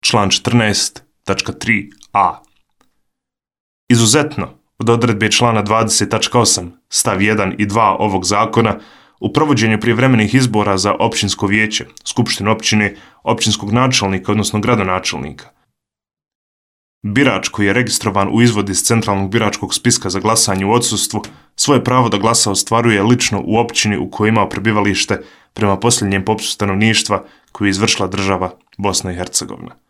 član 14.3a. Izuzetno od odredbe člana 20.8 stav 1 i 2 ovog zakona, u provođenju prijevremenih izbora za općinsko vijeće, skupštinu općine, općinskog načelnika, odnosno gradonačelnika, birač koji je registrovan u izvod iz centralnog biračkog spiska za glasanje u odsustvu, svoje pravo da glasa ostvaruje lično u općini u kojoj ima prebivalište prema posljednjem popisu stanovništva koju je izvršila država Bosna i Hercegovina.